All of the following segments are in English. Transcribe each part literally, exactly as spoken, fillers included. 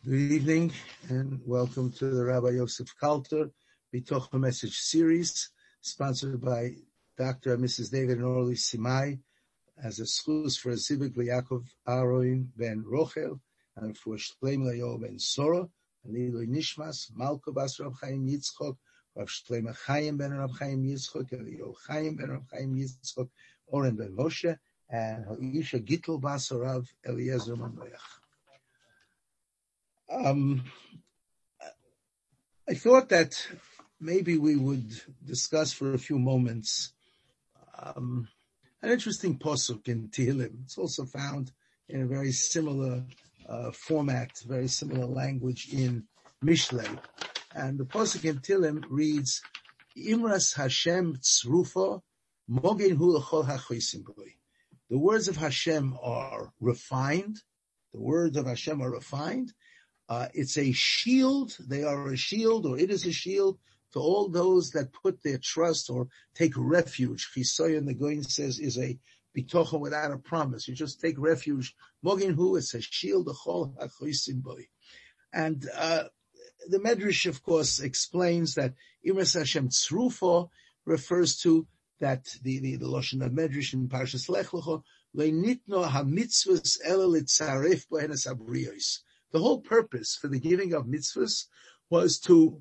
Good evening and welcome to the Rabbi Yosef Kalter Bitoch Message Series, sponsored by Doctor and Missus David and Orly Simai, as a schus for Zivik Yaakov Aroin ben Rochel, and for Shleim Layo ben Sora, and Liloi Nishmas, Malko Bas Rab Chaim Yitzchok, Rav Shleim Chaim ben Rab Chaim Yitzchok, Elio Chaim ben Rab Chaim Yitzchok, Oren ben Moshe, and Hoisha Gittel Bas Rav Eliezer Manoach. Um, I thought that maybe we would discuss for a few moments um, an interesting posuk in Tehillim. It's also found in a very similar uh, format, very similar language in Mishlei. And the posuk in Tehillim reads, Imras Hashem tzrufa mogen hu l'chol hachosim b'li. The words of Hashem are refined. The words of Hashem are refined. Uh, it's a shield. They are a shield, or it is a shield to all those that put their trust or take refuge. Chisoyon, the Goyin says, is a bitochen without a promise. You just take refuge. Mogin hu, it's a shield. And uh, the Medrash, of course, explains that Imras Hashem tzrufa refers to that the the, the Lashon of Medrash in Parshas Lech Lecha le'nitno hamitzvos ela litzaref bohenas abriyos. The whole purpose for the giving of mitzvahs was to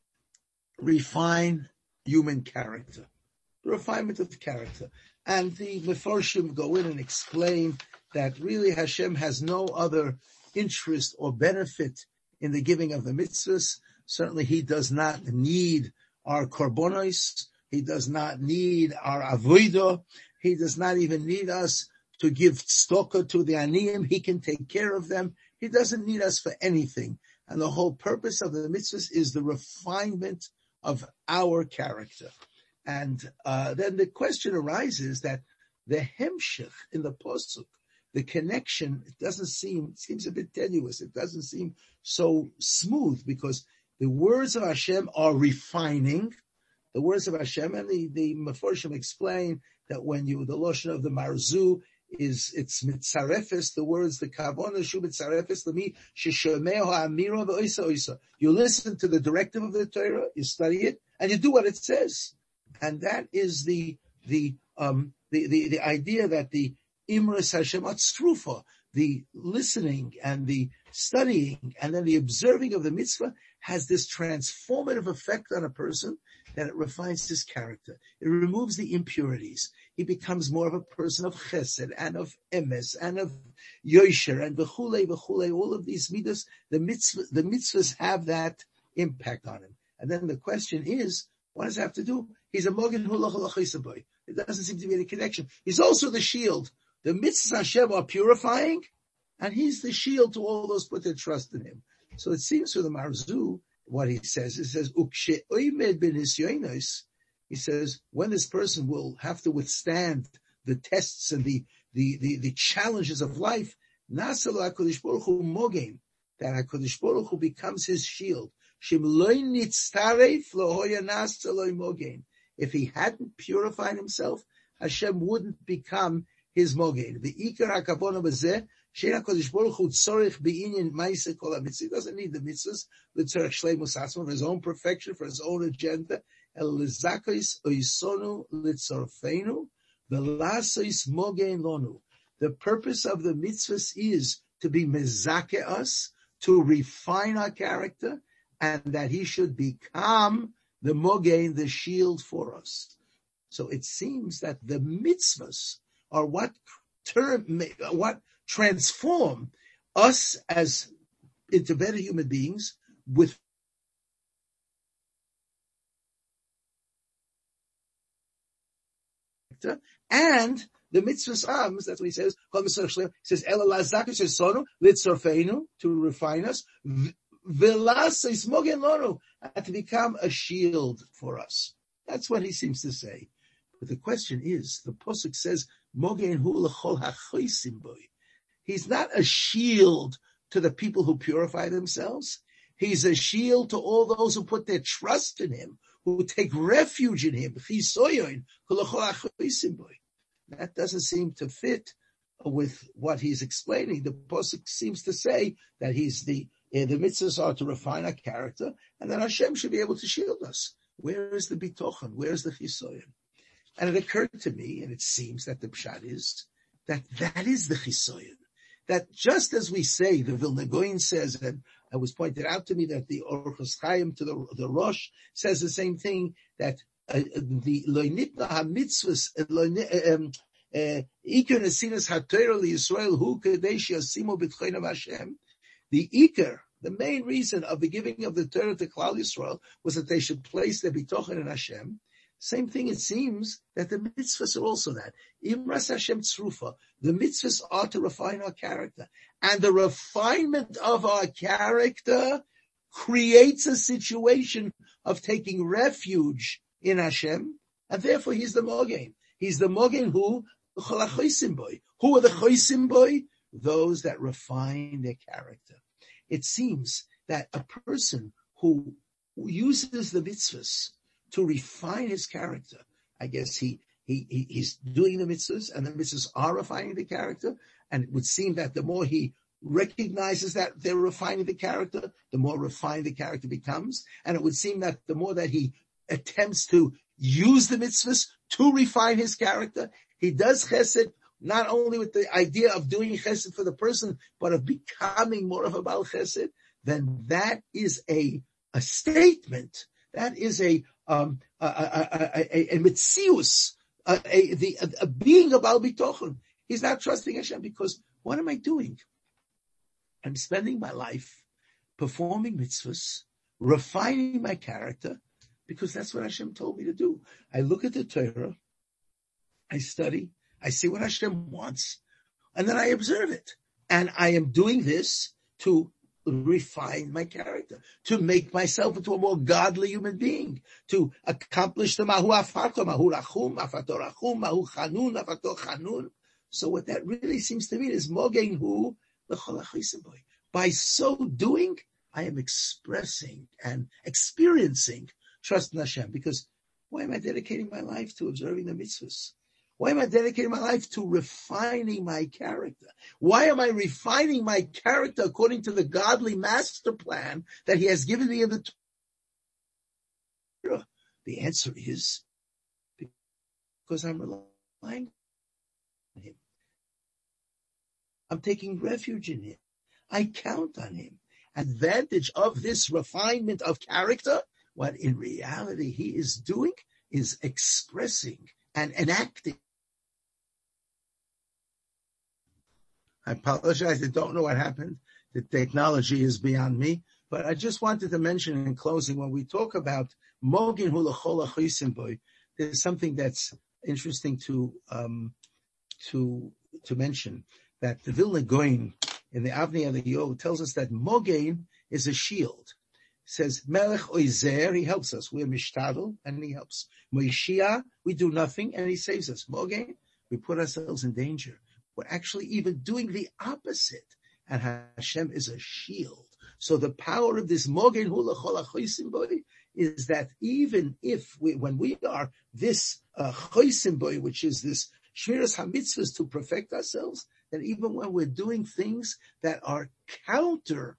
refine human character, the refinement of the character. And the Mefarshim go in and explain that really Hashem has no other interest or benefit in the giving of the mitzvahs. Certainly He does not need our korbanos. He does not need our avodah. He does not even need us to give tzedakah to the aniyim. He can take care of them. He doesn't need us for anything. And the whole purpose of the mitzvahs is the refinement of our character. And uh, then the question arises that the hemshech in the posuk, the connection, it doesn't seem, it seems a bit tenuous. It doesn't seem so smooth, because the words of Hashem are refining. The words of Hashem, and the, the Mefarshim explain that when you, the Lashon of the Marzu, is it's mitzarefes, the words, the kavona shu mitzarefes lemi sheshomeho amira ve'oisa oisa. You listen to the directive of the Torah, you study it, and you do what it says. And that is the the um the the, the idea that the imras Hashem atzrufa, the listening and the studying and then the observing of the mitzvah, has this transformative effect on a person, that it refines his character. It removes the impurities. He becomes more of a person of chesed and of emes and of yosher and v'chulei v'chulei. All of these mitzvahs, the mitzvah, the mitzvahs have that impact on him. And then the question is, what does it have to do? He's a mogen hu l'chol hachosim b'li. It doesn't seem to be any connection. He's also the shield. The mitzvahs Hashem are purifying, and he's the shield to all those who put their trust in him. So it seems for the Marzu, what he says, it says, Ukshe oimed ben hisyonos, he says, when this person will have to withstand the tests and the, the, the, the challenges of life, Nasalo HaKadosh Baruch Hu mogen, that HaKadosh Baruch Hu becomes his shield. Shim loy nitztaref lo hoya nasalo mogen. If he hadn't purified himself, Hashem wouldn't become his mogen. The Ikar HaKavona Bazeh, Shein HaKadosh Baruch Hu tzorich be'inyan ma'aseh kol hamitzvot. He doesn't need the mitzvahs, l'tzorich shleimus atzmo, for his own perfection, for his own agenda. El lizakos oisonu litzorfeinu, v'lasos mogen lonu. The purpose of the mitzvahs is to be mezake us, to refine our character, and that he should become the mogen, the shield for us. So it seems that the mitzvahs are what term, what transform us as into better human beings with and the mitzvahs ams, that's what he says, he says, Ela lazakos esonu litzorfeinu, to refine us, v'lasos mogen lonu, and to become a shield for us. That's what he seems to say. But the question is, the posuk says, mogen hu l'chol hachosim b'li. He's not a shield to the people who purify themselves. He's a shield to all those who put their trust in him, who take refuge in him. That doesn't seem to fit with what he's explaining. The posuk seems to say that he's the Uh, the mitzvahs are to refine our character, and then Hashem should be able to shield us. Where is the bitochen? Where is the chisoyon? And it occurred to me, and it seems that the pshat is that that is the chisoyon. That just as we say, the Vilna Gaon says, and it was pointed out to me that the Orchos Chaim to the, the Rosh says the same thing, that uh, the loynitna ha-mitzvahs, Iker Nesinas HaTorah LiYisrael Hu Kadesh Yasimu B'Tchoinam Hashem. The Iker, the main reason of the giving of the Torah to Klal Yisrael was that they should place their bitochen in Hashem. Same thing, it seems, that the mitzvahs are also that. Imras Hashem Tzrufa, the mitzvahs are to refine our character. And the refinement of our character creates a situation of taking refuge in Hashem, and therefore he's the Mogen. He's the Mogen who, who are the choisim boy? Those that refine their character. It seems that a person who uses the mitzvahs to refine his character, I guess he, he, he he's doing the mitzvahs, and the mitzvahs are refining the character, and it would seem that the more he recognizes that they're refining the character, the more refined the character becomes, and it would seem that the more that he attempts to use the mitzvahs to refine his character, he does chesed not only with the idea of doing chesed for the person, but of becoming more of a Baal chesed. Then that is a a statement. That is a um a a a, a mitzius, a, a, the, a, a being of Baal bitochen. He's not trusting Hashem because what am I doing? I'm spending my life performing mitzvahs, refining my character, because that's what Hashem told me to do. I look at the Torah, I study, I see what Hashem wants, and then I observe it. And I am doing this to refine my character, to make myself into a more godly human being, to accomplish the mahu afarto, mahu rachum, afato rachum, mahu chanun, afato chanun. So what that really seems to mean is mogen hu l'chol achisim boy. By so doing, I am expressing and experiencing trust in Hashem, because why am I dedicating my life to observing the mitzvahs? Why am I dedicating my life to refining my character? Why am I refining my character according to the godly master plan that he has given me in the Torah? The answer is because I'm relying on him. I'm taking refuge in him. I count on him. Advantage of this refinement of character, what in reality he is doing is expressing and enacting. I apologize. I don't know what happened. The technology is beyond me. But I just wanted to mention in closing, when we talk about Mogen Hu L'chol Achisim Boy, there's something that's interesting to um, to to mention, that the Vilna Gaon in the Avnei Eliyahu tells us that Mogen is a shield. It says Melech Oizer, he helps us. We're Mishtadel, and he helps. Moishia, we do nothing, and he saves us. Mogen, we put ourselves in danger. We're actually even doing the opposite. And Hashem is a shield. So the power of this Mogen Hu L'chol Achisim Boy is that even if we, when we are this uh, Choisim Boy, which is this Shmiras HaMitzvahs to perfect ourselves, that even when we're doing things that are counter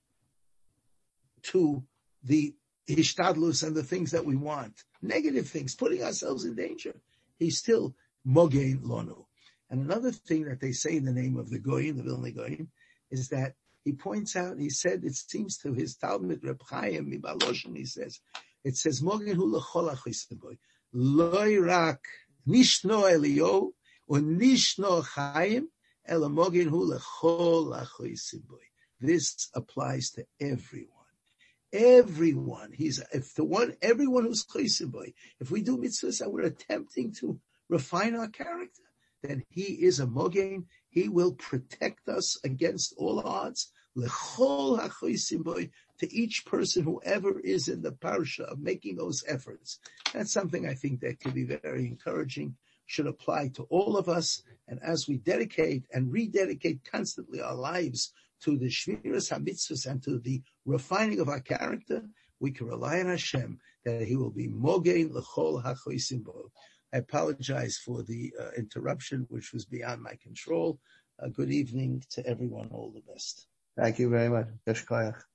to the Hishtadlus and the things that we want, negative things, putting ourselves in danger, he's still Mogen Lonu. And another thing that they say in the name of the Goyim, the Vilna Gaon, is that he points out, he said, it seems to his Talmud, Reb Chaim Mibaloshin, he says, it says, Mogen Hu L'chol Achisim Boy, Loi Rak Nishno Eliyahu, or Nishno Chaim, Ela Mogen Hu L'chol Achisim Boy. This applies to everyone. Everyone. He's, if the one, everyone who's Choisim Boy, if we do mitzvahs and we're attempting to refine our character, then he is a Mogen. He will protect us against all odds. L'chol hachoisim boy, to each person, whoever is in the parsha of making those efforts. That's something I think that could be very encouraging, should apply to all of us. And as we dedicate and rededicate constantly our lives to the Shmiras HaMitzvahs and to the refining of our character, we can rely on Hashem that he will be Mogen l'chol hachoisim boy. I apologize for the uh, interruption, which was beyond my control. Uh, good evening to everyone. All the best. Thank you very much.